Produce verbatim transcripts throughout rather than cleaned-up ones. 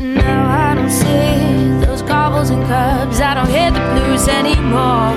But now I don't see those cobbles and curbs. I don't hear the blues anymore.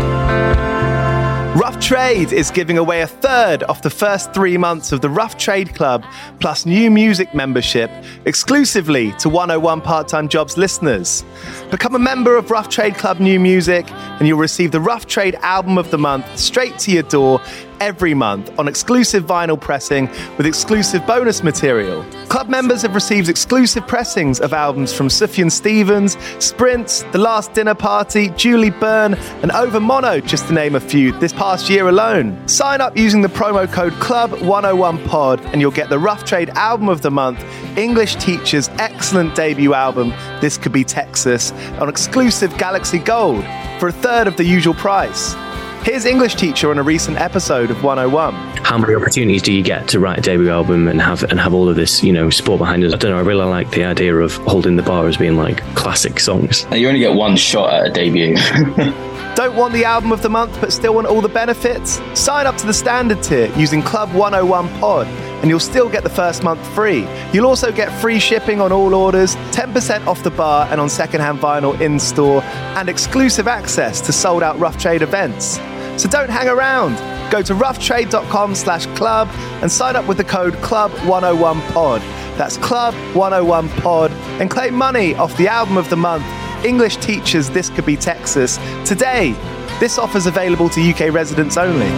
Rough Trade is giving away a third off the first three months of the Rough Trade Club plus new music membership exclusively to one oh one Part-Time Jobs listeners. Become a member of Rough Trade Club New Music and you'll receive the Rough Trade Album of the Month straight to your door every month on exclusive vinyl pressing with exclusive bonus material. Club members have received exclusive pressings of albums from Sufjan Stevens, Sprints, The Last Dinner Party, Julie Byrne and Over Mono, just to name a few, this past year alone. Sign up using the promo code club one oh one pod and you'll get the Rough Trade Album of the Month, English Teacher's excellent debut album, This Could Be Texas, on exclusive Galaxy Gold for a third of the usual price. Here's English Teacher on a recent episode of one oh one. How many opportunities do you get to write a debut album and have and have all of this, you know, sport behind us? I don't know, I really like the idea of holding the bar as being like classic songs. You only get one shot at a debut. Don't want the album of the month but still want all the benefits? Sign up to the standard tier using Club one oh one pod and you'll still get the first month free. You'll also get free shipping on all orders, ten percent off the bar and on secondhand vinyl in-store, and exclusive access to sold-out Rough Trade events. So don't hang around. Go to roughtrade.com slash club and sign up with the code club one oh one pod. That's club one oh one pod and claim money off the album of the month, English Teachers This Could Be Texas, today. This offer's available to U K residents only.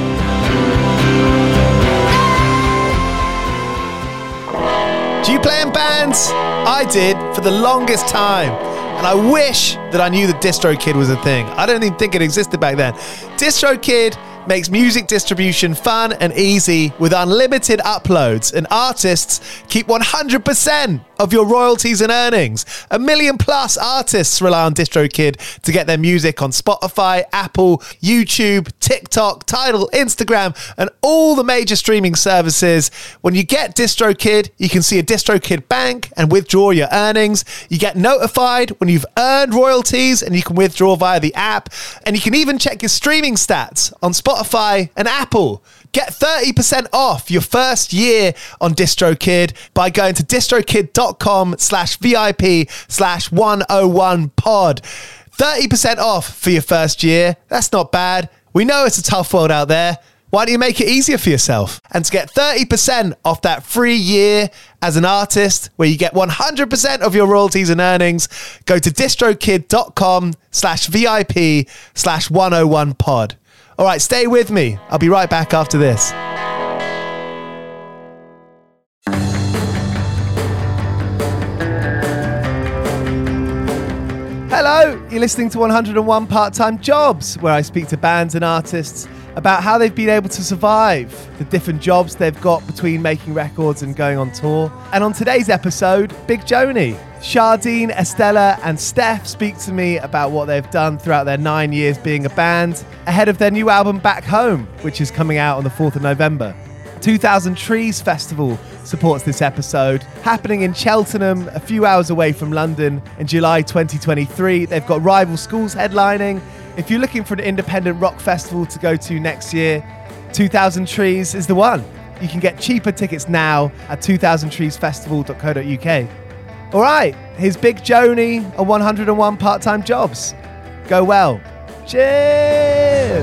Do you play in bands? I did for the longest time. And I wish that I knew that DistroKid was a thing. I don't even think it existed back then. DistroKid makes music distribution fun and easy with unlimited uploads, and artists keep one hundred percent of your royalties and earnings. A million plus artists rely on DistroKid to get their music on Spotify, Apple, YouTube, TikTok, Tidal, Instagram, and all the major streaming services. When you get DistroKid, you can see a DistroKid bank and withdraw your earnings. You get notified when you've earned royalties and you can withdraw via the app. And you can even check your streaming stats on Spotify and Apple. Get thirty percent off your first year on DistroKid by going to distrokid.com slash VIP slash 101 pod. thirty percent off for your first year. That's not bad. We know it's a tough world out there. Why don't you make it easier for yourself? And to get thirty percent off that free year as an artist, where you get one hundred percent of your royalties and earnings, go to distrokid.com slash VIP slash 101 pod. All right, stay with me. I'll be right back after this. Hello, you're listening to one oh one Part-Time Jobs, where I speak to bands and artists about how they've been able to survive, the different jobs they've got between making records and going on tour. And on today's episode, Big Joni. Shardine, Estella and Steph speak to me about what they've done throughout their nine years being a band, ahead of their new album Back Home, which is coming out on the fourth of November. two thousand Trees Festival supports this episode, happening in Cheltenham, a few hours away from London, in July twenty twenty-three. They've got rival schools headlining. If you're looking for an independent rock festival to go to next year, two thousand Trees is the one. You can get cheaper tickets now at two thousand trees festival dot co dot uk. All right, here's Big Joni on one oh one Part-Time Jobs. Go well. Cheers!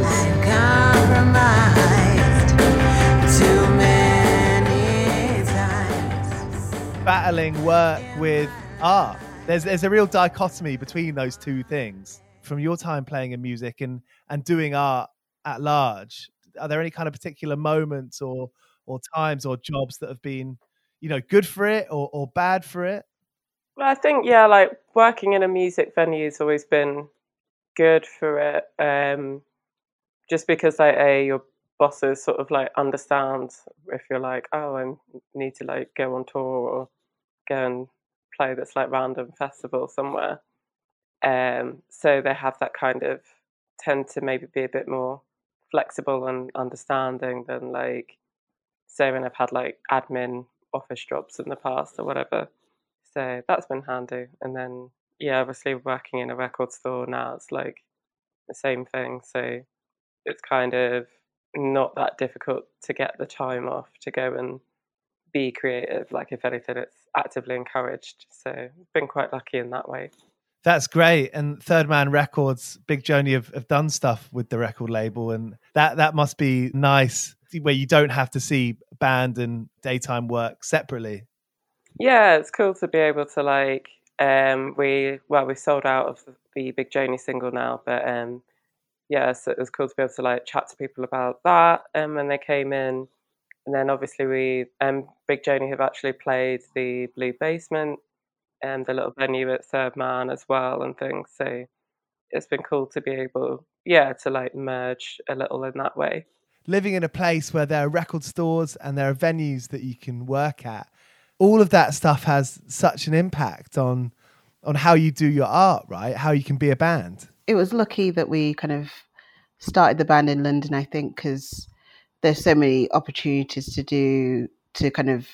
Battling work with art. There's there's a real dichotomy between those two things. From your time playing in music and, and doing art at large, are there any kind of particular moments or or times or jobs that have been, you know, good for it or, or bad for it? Well, I think, yeah, like working in a music venue has always been good for it. Um, just because, like, A, your bosses sort of like understand if you're like, oh, I need to like go on tour or go and play this like random festival somewhere. Um, so they have that kind of tend to maybe be a bit more flexible and understanding than like, say, when I've had like admin office jobs in the past or whatever. So that's been handy. And then, yeah, obviously working in a record store now, it's like the same thing. So it's kind of not that difficult to get the time off to go and be creative. Like, if anything, it's actively encouraged. So I've been quite lucky in that way. That's great. And Third Man Records, Big Joni have, have done stuff with the record label, and that that must be nice, where you don't have to see band and daytime work separately. Yeah, it's cool to be able to, like, um, we, well, we sold out of the Big Joni single now, but um, yeah, so it was cool to be able to, like, chat to people about that um, when they came in. And then obviously we, um, Big Joni have actually played the Blue Basement and the little venue at Third Man as well and things. So it's been cool to be able, yeah, to like merge a little in that way. Living in a place where there are record stores and there are venues that you can work at, all of that stuff has such an impact on on how you do your art, right? How you can be a band. It was lucky that we kind of started the band in London, I think, because there's so many opportunities to do, to kind of,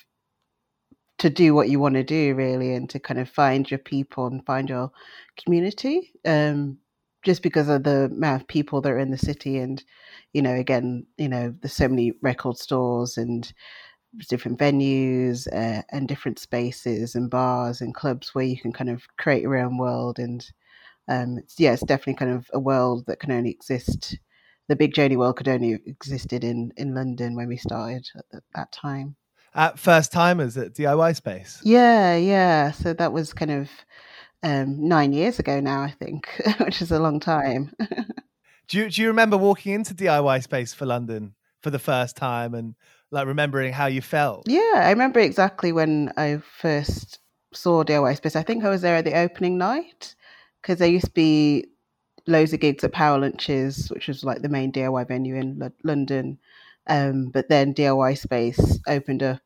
to do what you want to do, really, and to kind of find your people and find your community, um, just because of the amount of people that are in the city. And, you know, again, you know, there's so many record stores and different venues uh, and different spaces and bars and clubs where you can kind of create your own world. And um, it's, yeah, it's definitely kind of a world that can only exist. The Big Joni world could only have existed in, in London when we started at the, that time. At First Timers at D I Y Space? Yeah, yeah. So that was kind of um, nine years ago now, I think, which is a long time. do you, do you remember walking into D I Y Space for London for the first time and like remembering how you felt? Yeah, I remember exactly when I first saw D I Y Space. I think I was there at the opening night, because there used to be loads of gigs at Power Lunches, which was like the main D I Y venue in L- London. Um, but then D I Y Space opened up.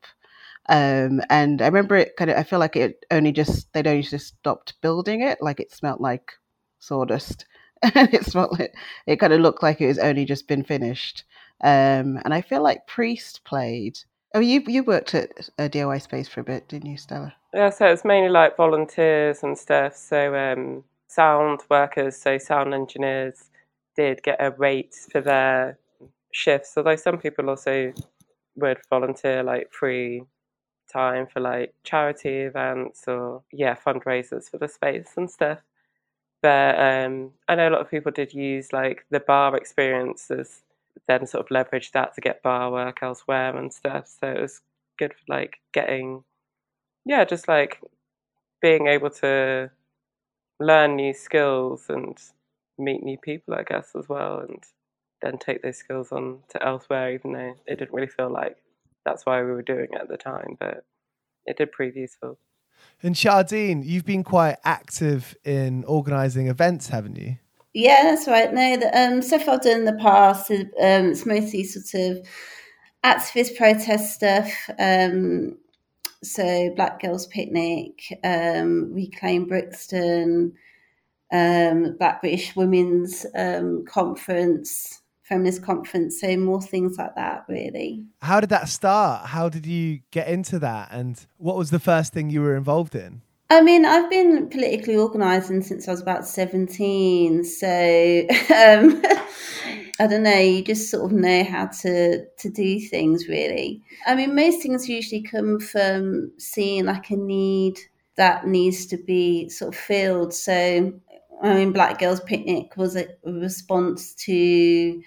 Um, and I remember it kind of, I feel like it only just, they'd only just stopped building it. Like it smelled like sawdust. It smelled like, it kind of looked like it was only just been finished. Um, and I feel like Priest played. Oh, you you worked at a D I Y Space for a bit, didn't you, Stella? Yeah, so it's mainly like volunteers and stuff. So um, sound workers, so sound engineers did get a rate for their shifts. Although some people also would volunteer like free time for like charity events or yeah fundraisers for the space and stuff. But um, I know a lot of people did use like the bar experiences, then sort of leverage that to get bar work elsewhere and stuff. So it was good for like getting, yeah, just like being able to learn new skills and meet new people, I guess, as well, and then take those skills on to elsewhere, even though it didn't really feel like that's why we were doing it at the time, but it did prove useful. And Shardine, you've been quite active in organising events, haven't you? Yeah, that's right. No, the um, stuff I've done in the past, um, it's mostly sort of activist protest stuff. Um, so Black Girls Picnic, um, Reclaim Brixton, um, Black British Women's um, Conference, Feminist Conference. So more things like that, really. How did that start? How did you get into that? And what was the first thing you were involved in? I mean, I've been politically organising since I was about seventeen. So, um, I don't know, you just sort of know how to, to do things, really. I mean, most things usually come from seeing like a need that needs to be sort of filled. So, I mean, Black Girls Picnic was a response to...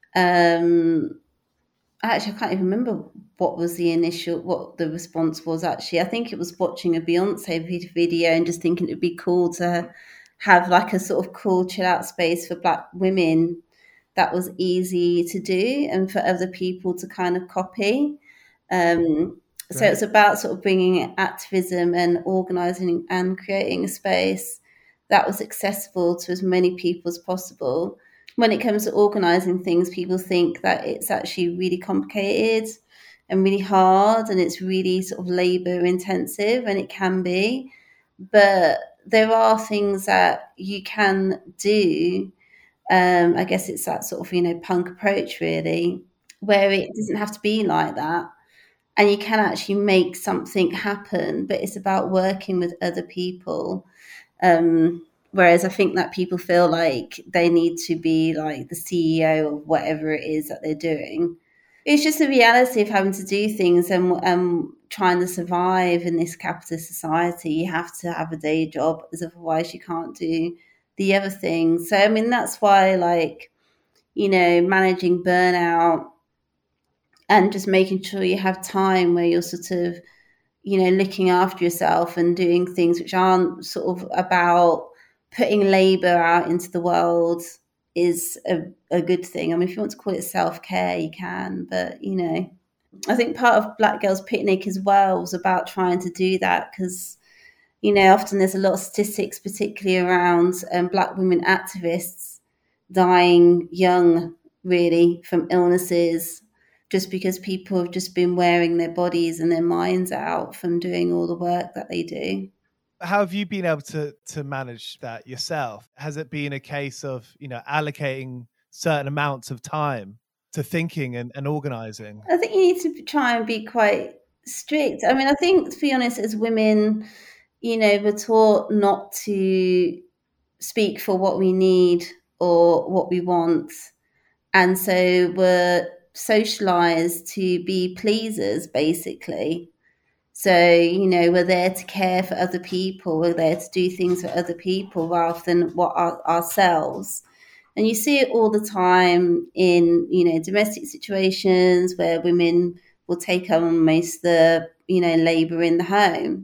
Um, Actually, I can't even remember what was the initial, what the response was actually. I think it was watching a Beyonce video and just thinking it would be cool to have like a sort of cool chill out space for Black women that was easy to do and for other people to kind of copy. Um, so Right. it's about sort of bringing activism and organising and creating a space that was accessible to as many people as possible. When it comes to organising things, people think that it's actually really complicated and really hard and it's really sort of labour intensive, and it can be. But there are things that you can do. Um, I guess it's that sort of, you know, punk approach, really, where it doesn't have to be like that. And you can actually make something happen, but it's about working with other people. Um Whereas I think that people feel like they need to be like the C E O of whatever it is that they're doing. it's just the reality of having to do things and um, trying to survive in this capitalist society. You have to have a day job, as otherwise you can't do the other things. So, I mean, that's why, like, you know, managing burnout and just making sure you have time where you're sort of, you know, looking after yourself and doing things which aren't sort of about putting labor out into the world is a, a good thing. I mean, if you want to call it self-care, you can, but, you know, I think part of Black Girls Picnic as well was about trying to do that because, you know, often there's a lot of statistics, particularly around um, Black women activists dying young, really, from illnesses, just because people have just been wearing their bodies and their minds out from doing all the work that they do. How have you been able to to manage that yourself? Has it been a case of, you know, allocating certain amounts of time to thinking and, and organizing? I think you need to try and be quite strict. I mean, I think, to be honest, as women, you know, we're taught not to speak for what we need or what we want. And so we're socialized to be pleasers, basically. So, you know, we're there to care for other people. We're there to do things for other people rather than what our, ourselves. And you see it all the time in, you know, domestic situations where women will take on most of the, you know, labour in the home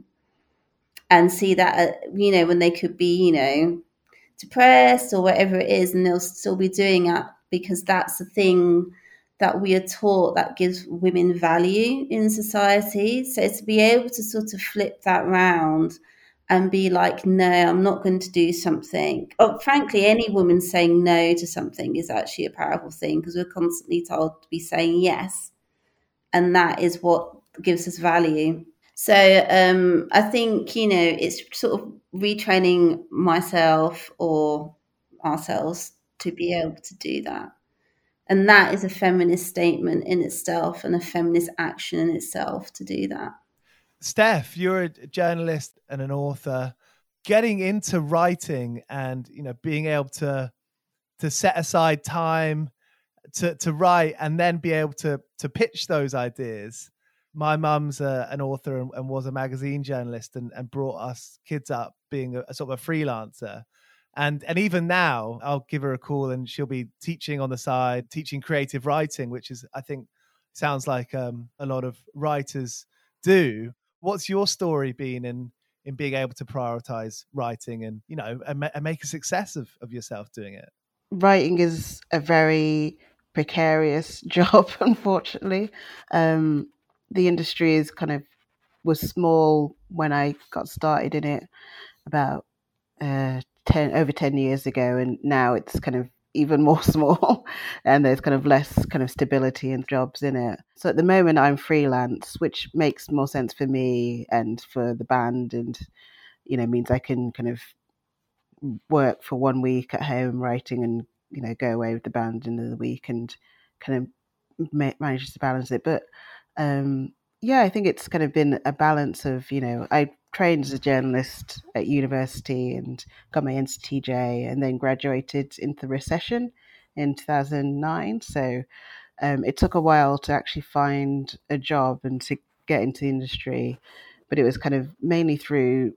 and see that, uh, you know, when they could be, you know, depressed or whatever it is, and they'll still be doing it because that's the thing that we are taught that gives women value in society. So to be able to sort of flip that round and be like, no, I'm not going to do something. Oh, frankly, any woman saying no to something is actually a powerful thing because we're constantly told to be saying yes. And that is what gives us value. So um, I think, you know, it's sort of retraining myself or ourselves to be able to do that. And that is a feminist statement in itself and a feminist action in itself to do that. Steph, you're a journalist and an author. Getting into writing and, you know, being able to to set aside time to to write and then be able to to pitch those ideas. My mum's a, an author and, and was a magazine journalist and, and brought us kids up being a, a sort of a freelancer. And and even now, I'll give her a call and she'll be teaching on the side, teaching creative writing, which is, I think, sounds like um, a lot of writers do. What's your story been in in being able to prioritize writing and, you know, and, and make a success of, of yourself doing it? Writing is a very precarious job, unfortunately. Um, the industry is kind of was small when I got started in it about uh, ten over ten years ago, and now it's kind of even more small, and there's kind of less kind of stability and jobs in it. So at the moment, I'm freelance, which makes more sense for me and for the band, and you know means I can kind of work for one week at home writing, and you know go away with the band another week, and kind of ma- manage to balance it. But um, yeah, I think it's kind of been a balance of, you know, I trained as a journalist at university and got my N C T J and then graduated into the recession in two thousand nine. So um, it took a while to actually find a job and to get into the industry. But it was kind of mainly through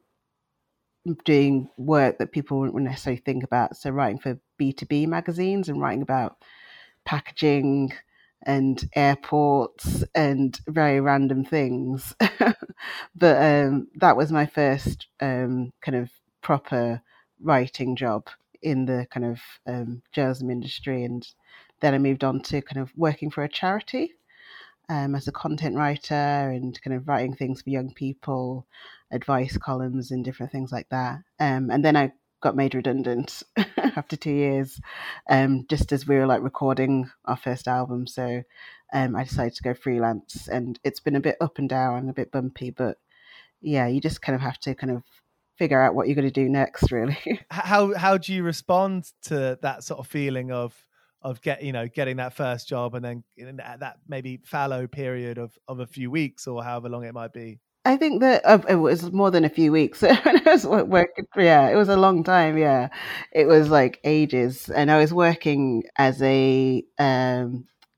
doing work that people wouldn't necessarily think about. So writing for B two B magazines and writing about packaging and airports and very random things. But um, that was my first um, kind of proper writing job in the kind of um, journalism industry. And then I moved on to kind of working for a charity um, as a content writer and kind of writing things for young people, advice columns and different things like that. Um, and then I got made redundant after two years, um, just as we were like recording our first album. So um, I decided to go freelance, and it's been a bit up and down, a bit bumpy, but yeah, you just kind of have to kind of figure out what you're going to do next, really. How how do you respond to that sort of feeling of of get you know getting that first job and then in that, that maybe fallow period of of a few weeks or however long it might be? I think that uh, it was more than a few weeks. When I was working, yeah, it was a long time. Yeah, it was like ages, and I was working as a um,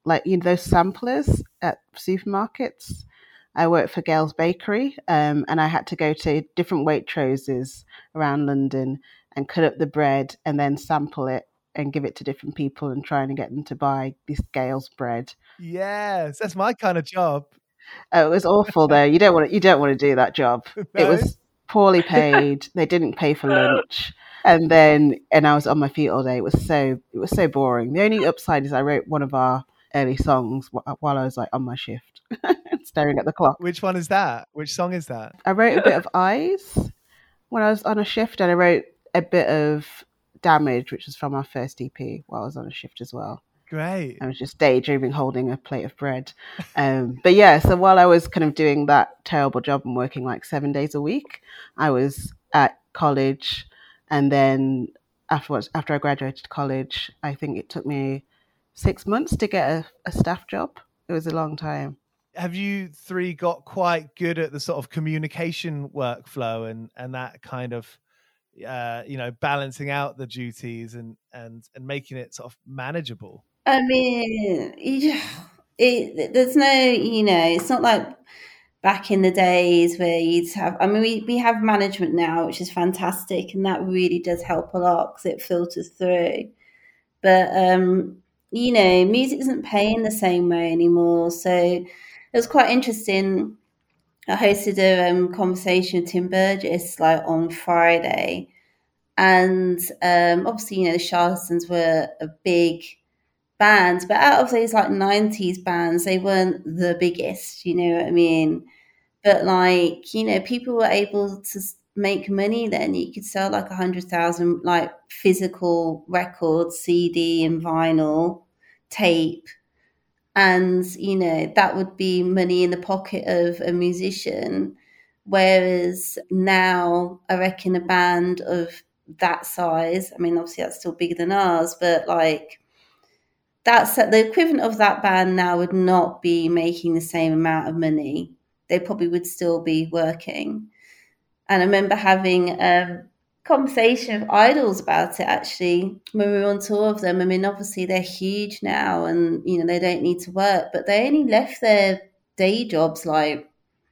like, you know, those samplers at supermarkets. I worked for Gales Bakery, um, and I had to go to different Waitroses around London and cut up the bread and then sample it and give it to different people and trying to get them to buy this Gales bread. Yes, that's my kind of job. Oh, it was awful though. You don't want to, you don't want to do that job. No? It was poorly paid. They didn't pay for lunch. And then, and I was on my feet all day. It was so, it was so boring. The only upside is I wrote one of our early songs while I was like on my shift, staring at the clock. Which one is that? Which song is that? I wrote a bit of Eyes when I was on a shift, and I wrote a bit of Damage, which was from our first E P, while I was on a shift as well. Great. I was just daydreaming, holding a plate of bread. Um, but yeah, so while I was kind of doing that terrible job and working like seven days a week, I was at college. And then afterwards, after I graduated college, I think it took me six months to get a, a staff job. It was a long time. Have you three got quite good at the sort of communication workflow and, and that kind of, uh, you know, balancing out the duties and, and, and making it sort of manageable? I mean, it, it, there's no, you know, it's not like back in the days where you'd have, I mean, we, we have management now, which is fantastic. And that really does help a lot because it filters through. But, um, you know, music isn't paying the same way anymore. So it was quite interesting. I hosted a um, conversation with Tim Burgess like on Friday. And um, obviously, you know, the Charlatans were a big band, but out of those like nineties bands, they weren't the biggest, you know what I mean? But like, you know, people were able to make money then. You could sell like a hundred thousand like physical records, C D and vinyl, tape. And, you know, that would be money in the pocket of a musician. Whereas now I reckon a band of that size, I mean, obviously that's still bigger than ours, but like, that's the equivalent of that band now would not be making the same amount of money. They probably would still be working. And I remember having a conversation with Idols about it actually when we were on tour of them. I mean, obviously they're huge now and, you know, they don't need to work, but they only left their day jobs like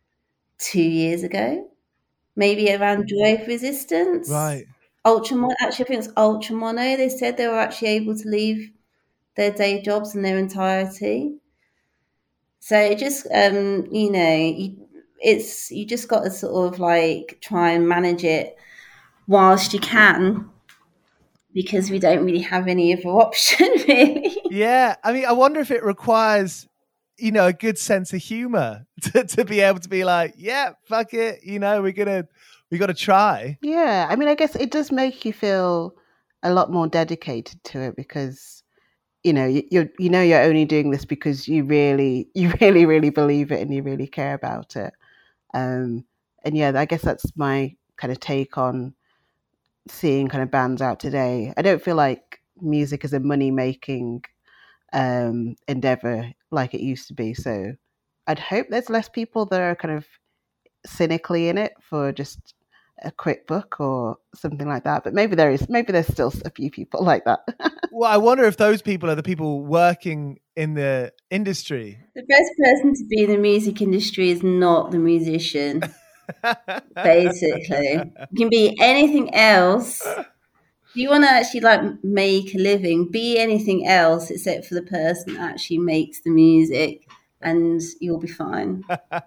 two years ago, maybe around Joy of Resistance. Right. Ultramono, actually I think it's Ultramono. They said they were actually able to leave their day jobs in their entirety. So it just, um, you know, you, it's you just got to sort of like try and manage it whilst you can, because we don't really have any other option, really. Yeah, I mean, I wonder if it requires, you know, a good sense of humor to, to be able to be like, yeah, fuck it, you know, we're gonna we got to try. Yeah, I mean, I guess it does make you feel a lot more dedicated to it because, you know, you you you know you're only doing this because you really you really really believe it and you really care about it. Um, and yeah, I guess that's my kind of take on seeing kind of bands out today. I don't feel like music is a money making um, endeavor like it used to be. So I'd hope there's less people that are kind of cynically in it for just a quick book or something like that. But maybe there is, maybe there's still a few people like that. Well, I wonder if those people are the people working in the industry. The best person to be in the music industry is not the musician. Basically, you can be anything else. If you want to actually like make a living, be anything else except for the person that actually makes the music, and you'll be fine.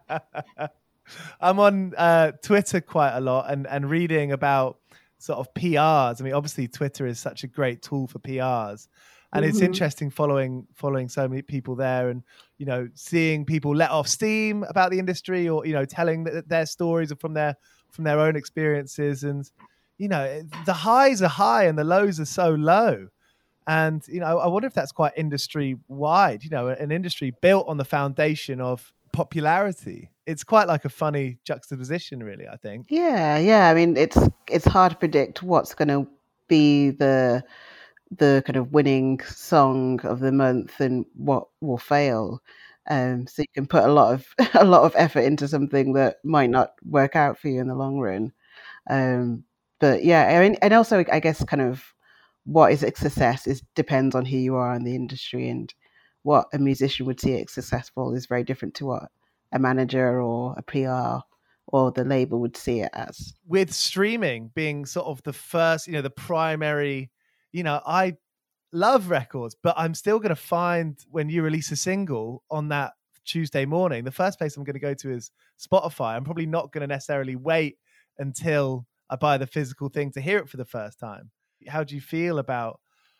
I'm on uh, Twitter quite a lot and, and reading about sort of P Rs. I mean, obviously Twitter is such a great tool for P Rs. And it's mm-hmm. interesting following following so many people there and, you know, seeing people let off steam about the industry or, you know, telling th- their stories from their from their own experiences. And, you know, the highs are high and the lows are so low. And, you know, I wonder if that's quite industry wide, you know, an industry built on the foundation of popularity. It's quite like a funny juxtaposition, really, I think. Yeah, yeah. I mean, it's it's hard to predict what's going to be the the kind of winning song of the month and what will fail. Um, so you can put a lot of a lot of effort into something that might not work out for you in the long run. Um, but yeah, I mean, and also I guess kind of what is a success is depends on who you are in the industry and what a musician would see as successful is very different to what a manager or a P R or the label would see it as. With streaming being sort of the first, you know, the primary, you know, I love records, but I'm still going to find when you release a single on that Tuesday morning, the first place I'm going to go to is Spotify. I'm probably not going to necessarily wait until I buy the physical thing to hear it for the first time. How do you feel about,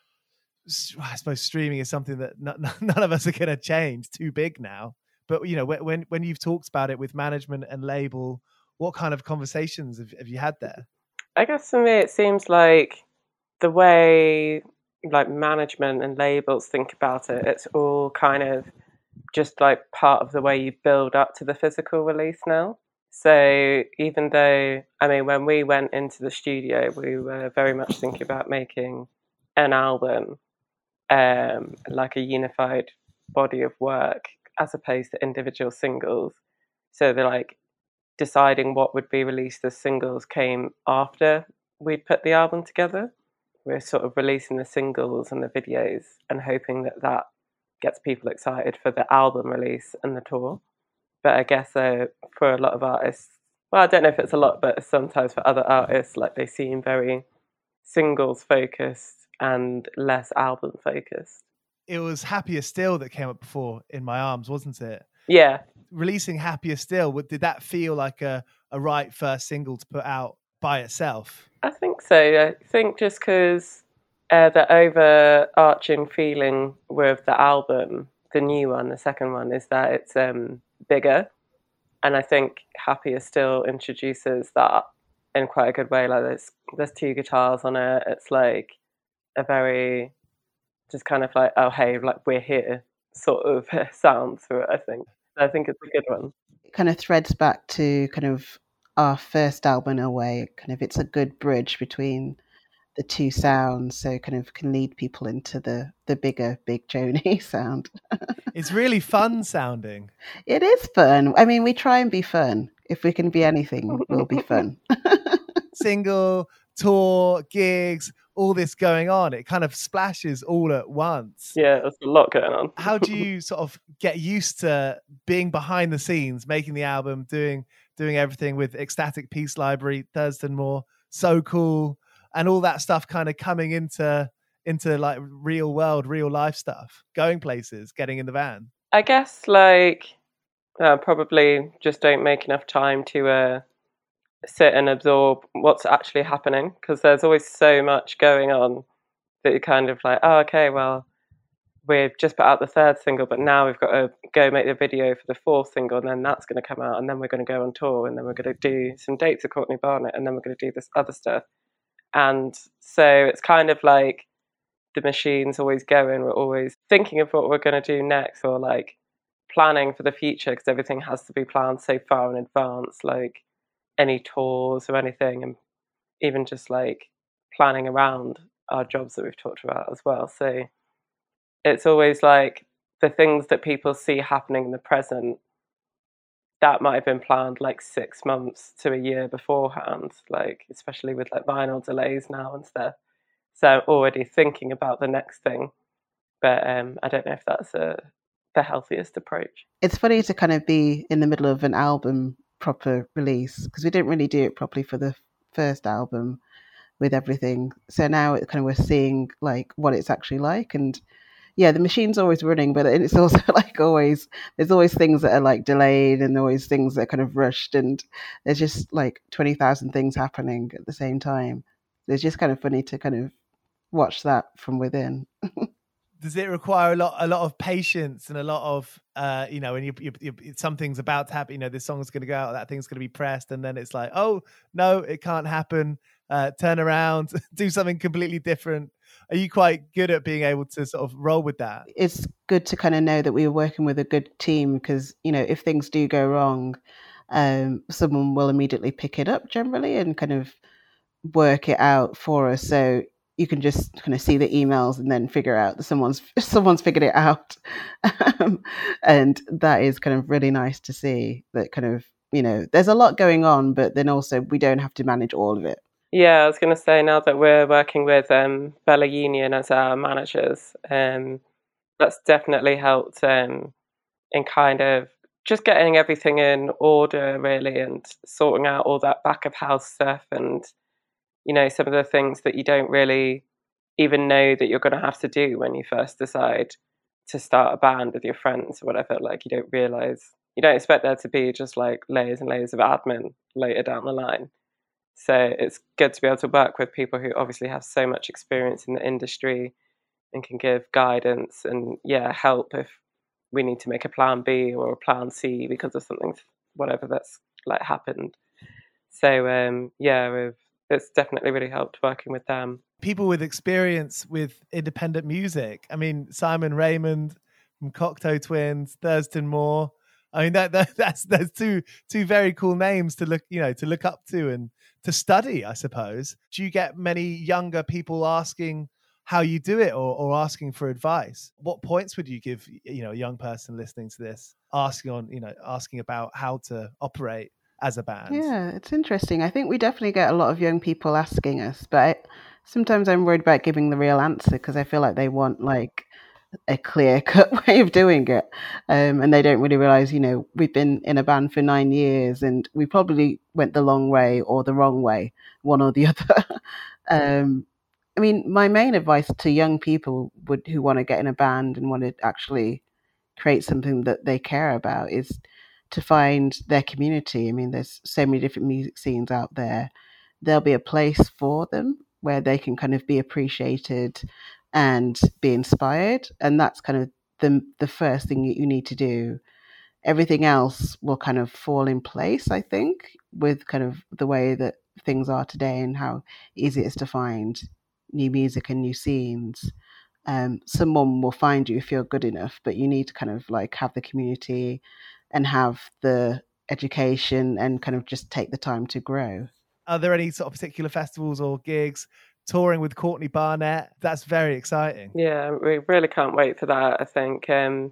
I suppose streaming is something that none of us are going to change, too big now. But, you know, when when you've talked about it with management and label, what kind of conversations have, have you had there? I guess for me, it seems like the way like management and labels think about it, it's all kind of just like part of the way you build up to the physical release now. So even though, I mean, when we went into the studio, we were very much thinking about making an album, um, like a unified body of work, as opposed to individual singles. So they're like deciding what would be released as singles came after we'd put the album together. We're sort of releasing the singles and the videos and hoping that that gets people excited for the album release and the tour. But I guess uh, for a lot of artists, well, I don't know if it's a lot, but sometimes for other artists, like they seem very singles focused and less album focused. It was Happier Still that came up before In My Arms, wasn't it? Yeah. Releasing Happier Still, did that feel like a, a right first single to put out by itself? I think so. I think just because uh, the overarching feeling with the album, the new one, the second one, is that it's um, bigger. And I think Happier Still introduces that in quite a good way. Like there's, there's two guitars on it. It's like a very... just kind of like, oh, hey, like we're here sort of sound to it, I think. I think it's a good one. It kind of threads back to kind of our first album in a way. Kind of, it's a good bridge between the two sounds, so kind of can lead people into the, the bigger Big Joni sound. It's really fun sounding. It is fun. I mean, we try and be fun. If we can be anything, we'll be fun. Single, tour, gigs, all this going on, it kind of splashes all at once. Yeah, there's a lot going on. How do you sort of get used to being behind the scenes, making the album, doing doing everything with Ecstatic Peace Library, Thurston Moore, So Cool, and all that stuff kind of coming into into like real world, real life stuff, going places, getting in the van? I guess like uh, probably just don't make enough time to uh, sit and absorb what's actually happening, because there's always so much going on that you're kind of like, oh, okay, well, we've just put out the third single, but now we've got to go make the video for the fourth single, and then that's going to come out, and then we're going to go on tour, and then we're going to do some dates with Courtney Barnett, and then we're going to do this other stuff. And so it's kind of like the machine's always going. We're always thinking of what we're going to do next, or like planning for the future, because everything has to be planned so far in advance, like any tours or anything, and even just like planning around our jobs that we've talked about as well. So it's always like the things that people see happening in the present that might have been planned like six months to a year beforehand, like especially with like vinyl delays now and stuff. So I'm already thinking about the next thing, but um, I don't know if that's a, the healthiest approach. It's funny to kind of be in the middle of an album proper release, because we didn't really do it properly for the first album with everything. So now it kind of we're seeing like what it's actually like, and yeah, the machine's always running, but it's also like always, there's always things that are like delayed and always things that are kind of rushed, and there's just like twenty thousand things happening at the same time. It's just kind of funny to kind of watch that from within. Does it require a lot, a lot of patience and a lot of, uh, you know, when you, you, you something's about to happen, you know, this song's going to go out, that thing's going to be pressed, and then it's like, oh no, it can't happen. Uh, turn around, do something completely different. Are you quite good at being able to sort of roll with that? It's good to kind of know that we are working with a good team, because, you know, if things do go wrong, um, someone will immediately pick it up generally and kind of work it out for us. So you can just kind of see the emails and then figure out that someone's someone's figured it out. um, and that is kind of really nice to see that kind of, you know, there's a lot going on, but then also we don't have to manage all of it. Yeah, I was going to say, now that we're working with um, Bella Union as our managers, um, that's definitely helped um, in kind of just getting everything in order, really, and sorting out all that back of house stuff, and you know, some of the things that you don't really even know that you're going to have to do when you first decide to start a band with your friends or whatever. Like, you don't realize, you don't expect there to be just like layers and layers of admin later down the line. So it's good to be able to work with people who obviously have so much experience in the industry and can give guidance and, yeah, help if we need to make a plan B or a plan C because of something, whatever that's like happened. So, um, yeah, we've, it's definitely really helped working with them. People with experience with independent music. I mean, Simon Raymond from Cocteau Twins, Thurston Moore. I mean, that, that that's that's two two very cool names to look, you know, to look up to and to study, I suppose. Do you get many younger people asking how you do it, or, or asking for advice? What points would you give, you know, a young person listening to this, asking on, you know, asking about how to operate as a band? Yeah, it's interesting. I think we definitely get a lot of young people asking us, but I, sometimes I'm worried about giving the real answer because I feel like they want like a clear cut way of doing it. Um, and they don't really realize, you know, we've been in a band for nine years and we probably went the long way or the wrong way, one or the other. um, I mean, my main advice to young people would who want to get in a band and want to actually create something that they care about is to find their community. I mean, there's so many different music scenes out there. There'll be a place for them where they can kind of be appreciated and be inspired. And that's kind of the the first thing you need to do. Everything else will kind of fall in place, I think, with kind of the way that things are today and how easy it is to find new music and new scenes. Um, someone will find you if you're good enough, but you need to kind of like have the community and have the education and kind of just take the time to grow. Are there any sort of particular festivals or gigs? Touring with Courtney Barnett, that's very exciting. Yeah, we really can't wait for that. I think um,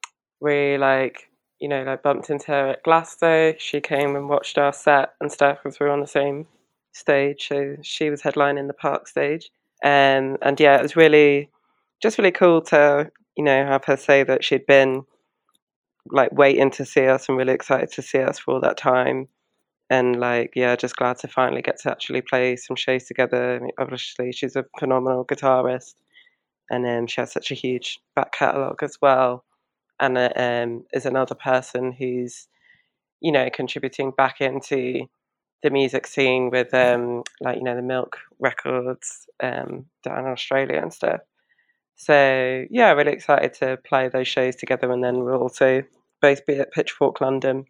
we like, you know, like bumped into her at Glasgow. She came and watched our set and stuff because we were on the same stage. So she was headlining the Park stage. Um, and yeah, it was really, just really cool to, you know, have her say that she'd been like waiting to see us and really excited to see us for all that time. And like, yeah, just glad to finally get to actually play some shows together. I mean, obviously, she's a phenomenal guitarist, and um, she has such a huge back catalogue as well. And uh, um, is another person who's, you know, contributing back into the music scene with, um, like, you know, the Milk Records um, down in Australia and stuff. So yeah, really excited to play those shows together, and then we'll also both be at Pitchfork London.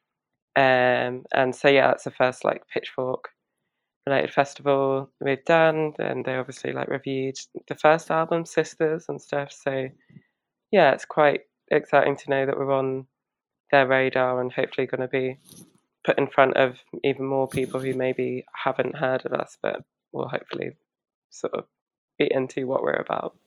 Um, and so yeah, that's the first like Pitchfork related festival we've done, and they obviously like reviewed the first album, Sisters, and stuff. So yeah, it's quite exciting to know that we're on their radar and hopefully going to be put in front of even more people who maybe haven't heard of us, but will hopefully sort of be into what we're about.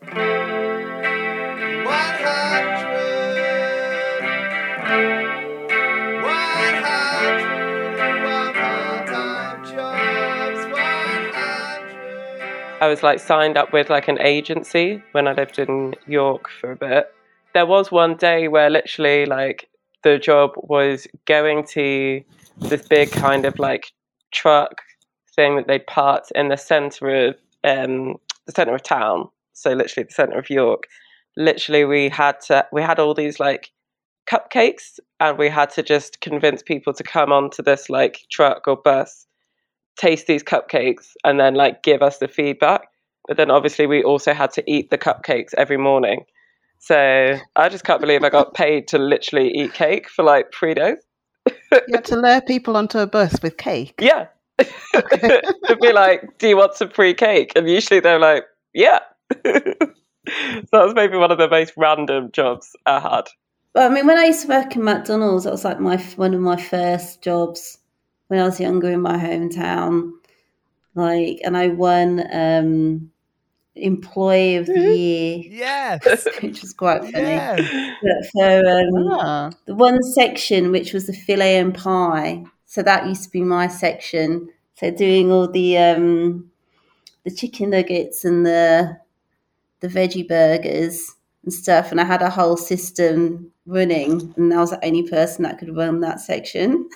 I was like signed up with like an agency when I lived in York for a bit. There was one day where literally like the job was going to this big kind of like truck thing that they parked in the centre of um, the centre of town. So literally the centre of York. Literally we had to we had all these like cupcakes, and we had to just convince people to come onto this like truck or bus, taste these cupcakes, and then like give us the feedback. But then obviously we also had to eat the cupcakes every morning. So I just can't believe I got paid to literally eat cake for like three days. You had to lure people onto a bus with cake? Yeah. It'd be like, do you want some free cake? And usually they're like, yeah. So that was maybe one of the most random jobs I had. Well, I mean, when I used to work in McDonald's, that was like my one of my first jobs when I was younger in my hometown. Like, and I won um, Employee of the Year. Yes. Which was quite funny. Yes. But for um, Ah. the one section, which was the filet and pie, so that used to be my section. So doing all the um, the chicken nuggets and the the veggie burgers and stuff. And I had a whole system running, and I was the only person that could run that section.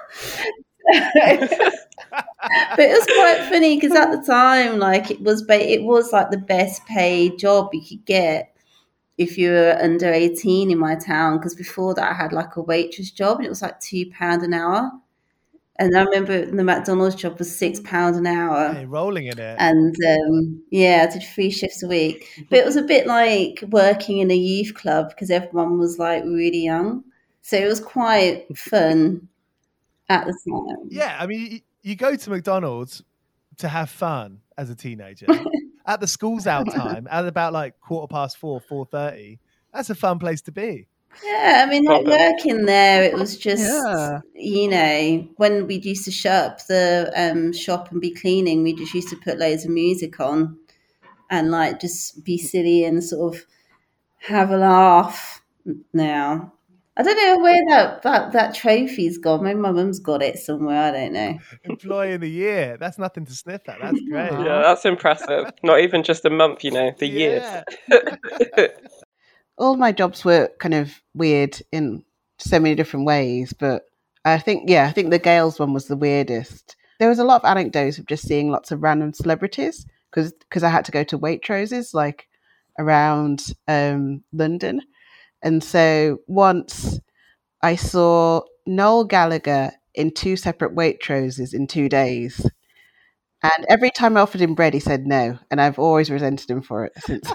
But it was quite funny because at the time, like it was, ba- it was like the best paid job you could get if you were under eighteen in my town. Because before that, I had like a waitress job, and it was like two pound an hour. And I remember the McDonald's job was six pounds an hour. Hey, rolling in it. And um, yeah, I did three shifts a week. But it was a bit like working in a youth club because everyone was like really young. So it was quite fun at the time. Yeah, I mean, you, you go to McDonald's to have fun as a teenager. At the school's out time, at about like quarter past four, four thirty, that's a fun place to be. Yeah, I mean, like working there, it was just, Yeah. you know, when we used to shut up the um, shop and be cleaning, we just used to put loads of music on and like just be silly and sort of have a laugh now. I don't know where that, that, that trophy's gone. Maybe my mum's got it somewhere. I don't know. Employee of the year. That's nothing to sniff at. That's great. Yeah, that's impressive. Not even just a month, you know, the Yeah. years. All my jobs were kind of weird in so many different ways, but I think, yeah, I think the Gales one was the weirdest. There was a lot of anecdotes of just seeing lots of random celebrities because because I had to go to Waitroses like around um, London. And so once I saw Noel Gallagher in two separate Waitroses in two days. And every time I offered him bread, he said no. And I've always resented him for it since.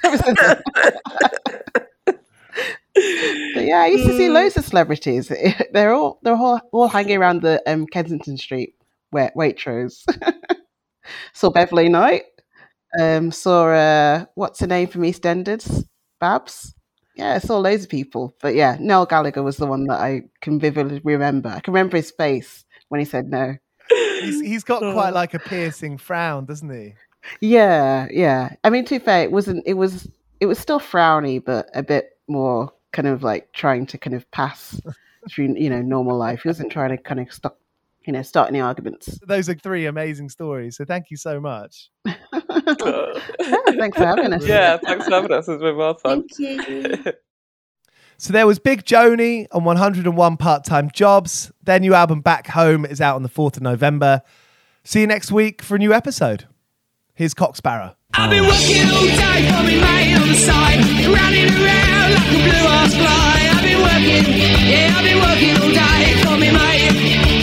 But yeah, I used to see loads of celebrities. They're all they're all, all hanging around the um, Kensington Street wait, Waitrose. Saw Beverly Knight. Um, saw uh, what's her name from EastEnders? Babs. Yeah, I saw loads of people. But yeah, Noel Gallagher was the one that I can vividly remember. I can remember his face when he said no. He's, he's got quite like a piercing frown, doesn't he? Yeah, yeah. I mean, to be fair, it wasn't. It was. It was still frowny, but a bit more kind of like trying to kind of pass through, you know, normal life. He wasn't trying to kind of stop, you know, start any arguments. Those are three amazing stories. So thank you so much. Yeah, thanks for having us. Yeah, thanks for having us. It's been well fun. Thank you. So there was Big Joni on one hundred and one Part-Time Jobs. Their new album Back Home is out on the fourth of November. See you next week for a new episode. Here's Cock Sparrow. I've been working all day for me mate on the side, running around like a blue ass fly. I've been working, yeah, I've been working all day for me mate.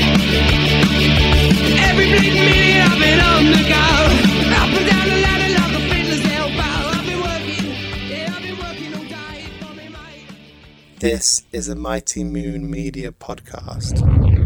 Every bleeding minute I've been on the go, up and down the ladder like a fiddler's elbow. I've been working, yeah, I've been working all day for me mate. This is a Mighty Moon Media podcast.